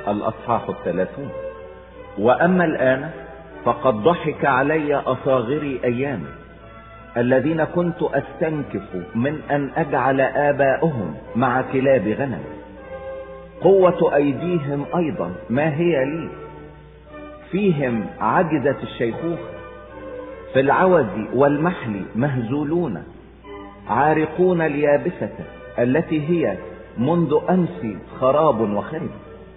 الأصحاح 30. وأما الآن فقد ضحك علي أصاغري أيام الذين كنت أستنكف من أن أجعل آباؤهم مع كلاب غنم. قوة أيديهم أيضا ما هي لي، فيهم عجزت الشيخوخة، في العوز والمحل مهزولون، عارقون اليابسة التي هي منذ أمس خراب وخرب،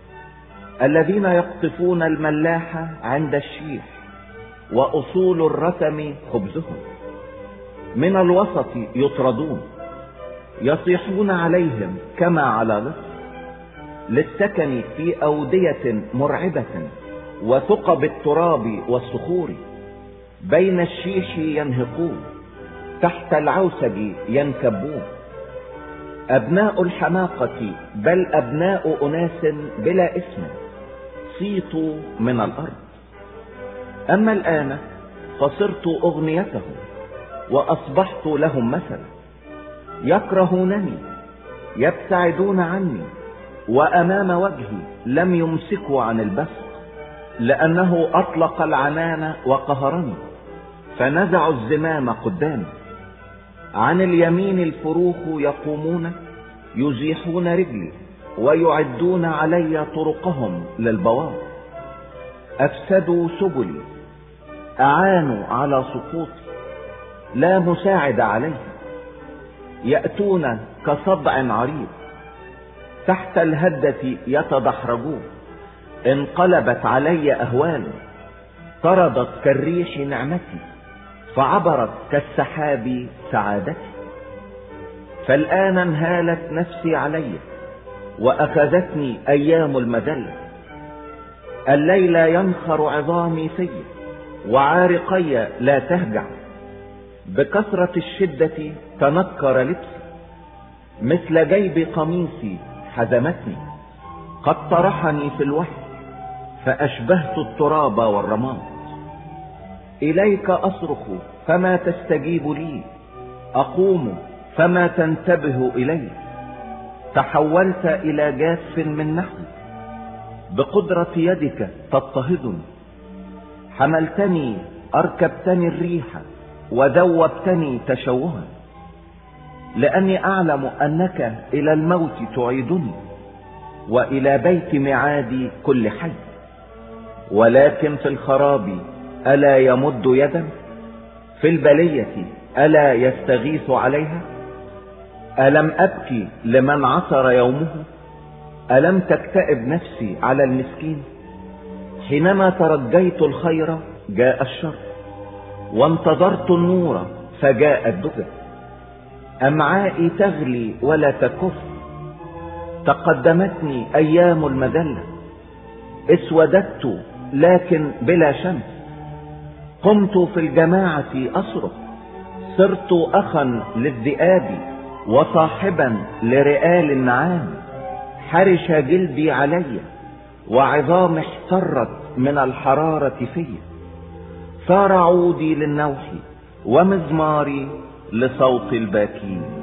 الذين يقطفون الملاحة عند الشيح، وأصول الرتم خبزهم، من الوسط يطردون، يصيحون عليهم كما على لص، للسكن في أودية مرعبة وثقب التراب والصخور، بين الشيش ينهقون، تحت العوسج ينكبون، أبناء الحماقة بل أبناء أناس بلا اسم صيتوا من الأرض. أما الآن فصرت أغنيتهم وأصبحت لهم مثلا، يكرهونني، يبتعدون عني، وأمام وجهي لم يمسكوا عن البسط، لأنه أطلق العنان وقهرني، فنزعوا الزمام قدامي. عن اليمين الفروخ يقومون، يزيحون رجلي، ويعدون علي طرقهم للبوار. أفسدوا سبلي، أعانوا على سقوطي، لا مساعد عليه. يأتون كصدع عريض، تحت الهدة يتدحرجون. انقلبت علي أهوال، طردت كالريح نعمتي، فعبرت كالسحاب سعادتي. فالآن انهالت نفسي علي، وأخذتني أيام المذلة. الليل ينخر عظامي في، وعارقي لا تهجع. بكثرة الشدة تنكر لبسي، مثل جيب قميصي حزمتني. قد طرحني في الوحل، فأشبهت التراب والرماد. إليك أصرخ فما تستجيب لي، أقوم فما تنتبه إلي. تحولت إلى جاف من نحو، بقدرة يدك تضطهدني. حملتني أركبتني الريح، وذوبتني تشوها، لأني أعلم أنك إلى الموت تعيدني، وإلى بيت معادي كل حي. ولكن في الخراب ألا يمد يدا؟ في البلية ألا يستغيث عليها؟ ألم أبكي لمن عثر يومه؟ ألم تكتئب نفسي على المسكين؟ حينما ترجيت الخير جاء الشر، وانتظرت النور فجاء الدجى. أمعائي تغلي ولا تكف، تقدمتني أيام المذلة. اسوددت لكن بلا شمس، قمت في الجماعة أصرخ. صرت أخا للذئاب، وصاحبا لرئال النعام. حرش جلدي علي، وعظام احترت من الحرارة في. صار عودي للنوح، ومزماري لصوت الباكين.